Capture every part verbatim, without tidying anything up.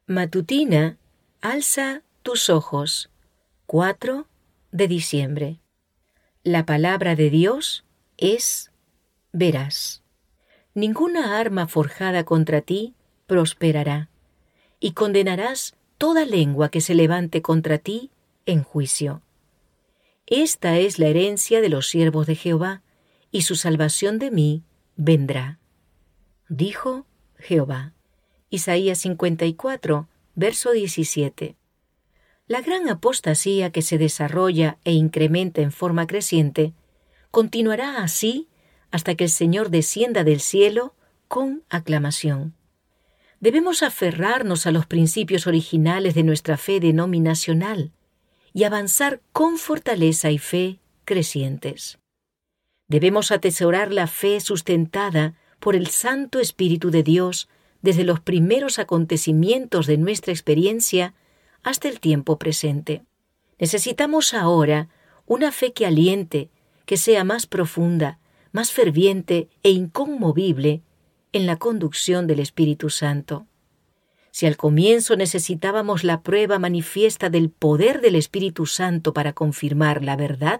Matutina, alza tus ojos. cuatro de diciembre. La palabra de Dios es veraz. Ninguna arma forjada contra ti prosperará, y condenarás toda lengua que se levante contra ti en juicio. Esta es la herencia de los siervos de Jehová, y su salvación de mí vendrá. Dijo Jehová. Isaías cincuenta y cuatro, verso diecisiete. La gran apostasía que se desarrolla e incrementa en forma creciente continuará así hasta que el Señor descienda del cielo con aclamación. Debemos aferrarnos a los principios originales de nuestra fe denominacional y avanzar con fortaleza y fe crecientes. Debemos atesorar la fe sustentada por el Santo Espíritu de Dios desde los primeros acontecimientos de nuestra experiencia hasta el tiempo presente. Necesitamos ahora una fe que aliente, que sea más profunda, más ferviente e inconmovible en la conducción del Espíritu Santo. Si al comienzo necesitábamos la prueba manifiesta del poder del Espíritu Santo para confirmar la verdad,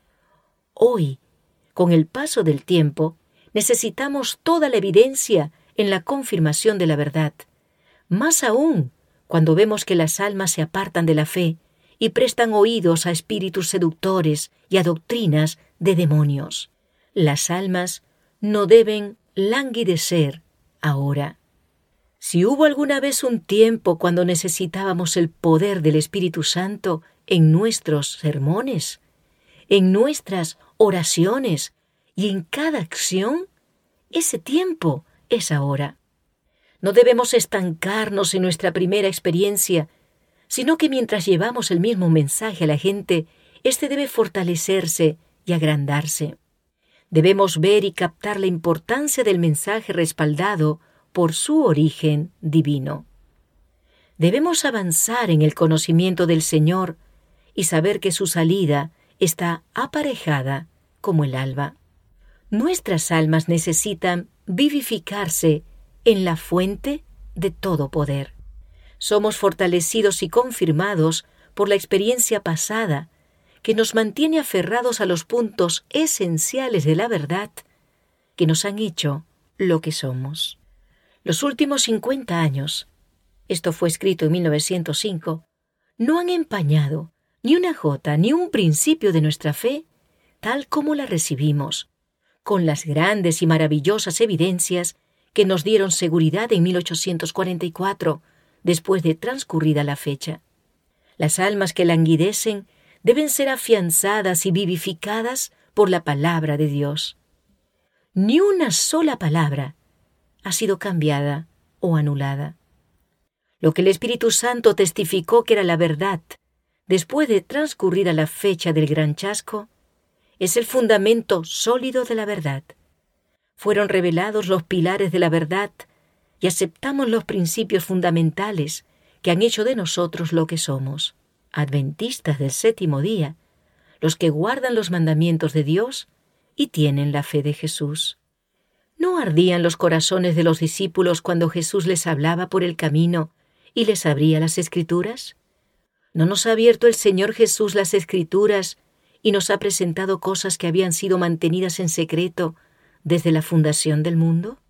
hoy, con el paso del tiempo, necesitamos toda la evidencia en la confirmación de la verdad, más aún cuando vemos que las almas se apartan de la fe y prestan oídos a espíritus seductores y a doctrinas de demonios. Las almas no deben languidecer ahora. Si hubo alguna vez un tiempo cuando necesitábamos el poder del Espíritu Santo en nuestros sermones, en nuestras oraciones y en cada acción, ese tiempo es ahora. No debemos estancarnos en nuestra primera experiencia, sino que mientras llevamos el mismo mensaje a la gente, éste debe fortalecerse y agrandarse. Debemos ver y captar la importancia del mensaje respaldado por su origen divino. Debemos avanzar en el conocimiento del Señor y saber que su salida está aparejada como el alba. Nuestras almas necesitan vivificarse en la fuente de todo poder. Somos fortalecidos y confirmados por la experiencia pasada, que nos mantiene aferrados a los puntos esenciales de la verdad que nos han hecho lo que somos. Los últimos cincuenta años, esto fue escrito en mil novecientos cinco, no han empañado ni una jota ni un principio de nuestra fe tal como la recibimos, con las grandes y maravillosas evidencias que nos dieron seguridad en mil ochocientos cuarenta y cuatro, después de transcurrida la fecha. Las almas que languidecen deben ser afianzadas y vivificadas por la palabra de Dios. Ni una sola palabra ha sido cambiada o anulada. Lo que el Espíritu Santo testificó que era la verdad después de transcurrida la fecha del gran chasco es el fundamento sólido de la verdad. Fueron revelados los pilares de la verdad y aceptamos los principios fundamentales que han hecho de nosotros lo que somos, adventistas del séptimo día, los que guardan los mandamientos de Dios y tienen la fe de Jesús. ¿No ardían los corazones de los discípulos cuando Jesús les hablaba por el camino y les abría las Escrituras? ¿No nos ha abierto el Señor Jesús las Escrituras y nos ha presentado cosas que habían sido mantenidas en secreto desde la fundación del mundo?